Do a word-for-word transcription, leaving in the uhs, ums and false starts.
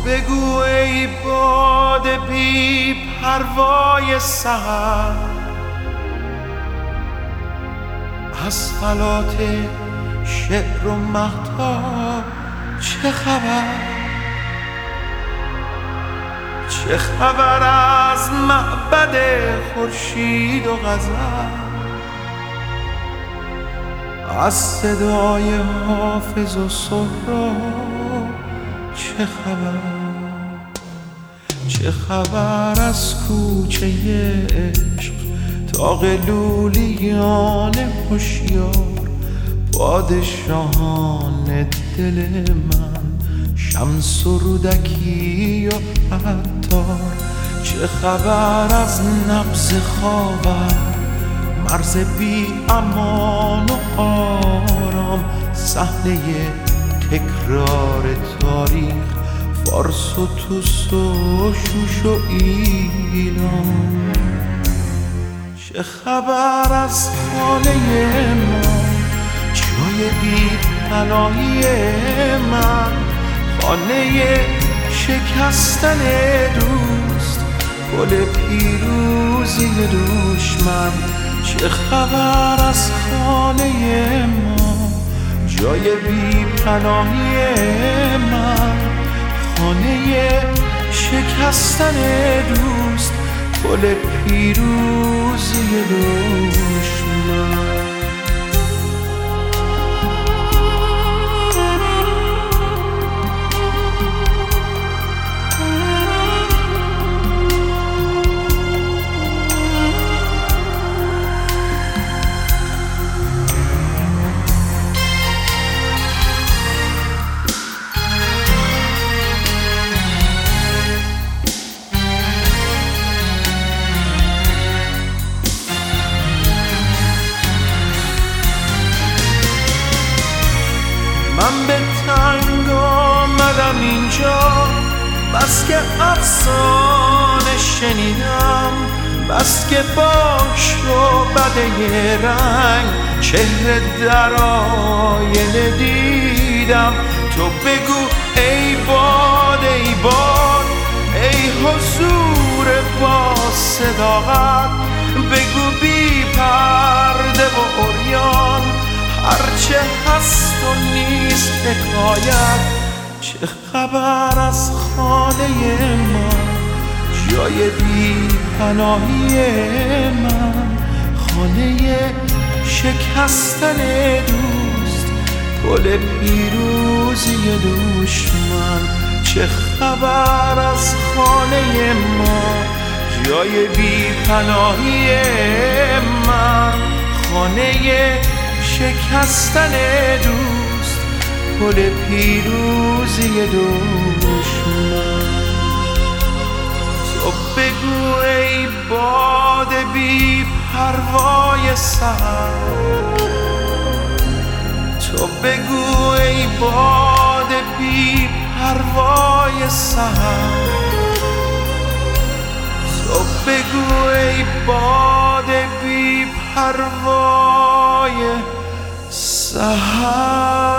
بگو ای باد بی پروای سحر، از فلات شعر و مهتاب چه خبر؟ چه خبر از معبد خورشید و غزل، از صدای حافظ و سهراب چه خبر؟ چه خبر از کوچه عشق تا لولیان هوشیار، پادشاهان دل من، شمس و رودکی و عطار. چه خبر از نبض خاور، مرز بی امان و آرام، صحنه تکرار تاریخ، فارس و توس و شوش و ایران. چه خبر از خانه ما، جای بی پناهی من، خانه شکستن دوست، گل پیروزی دشمن. چه خبر از خانه ما، جای بی پناهی من، خانه شکستن دوست، گل پیروزی دشمن. من به تنگ آمدم اینجا، بس که افسانه شنیدم، بس که باش و بده رنگ چهره در آینه دیدم. تو بگو ای باد ای باد، ای حضور با صداقت، بگو بی پرده و عریان، هرچه هست و نیست حکایت. چه خبر از خانه ما، جای بی پناهی من، خانه شکستن دوست، گل پیروزی دشمن. چه خبر از خانه ما، جای بی پناهی من، خانه شکستن دوست، گل پیروزی دشمن. تو بگو ای باد بی پروای سحر، تو بگو ای باد بی پروای سحر، تو بگو ای باد بی پروای سحر.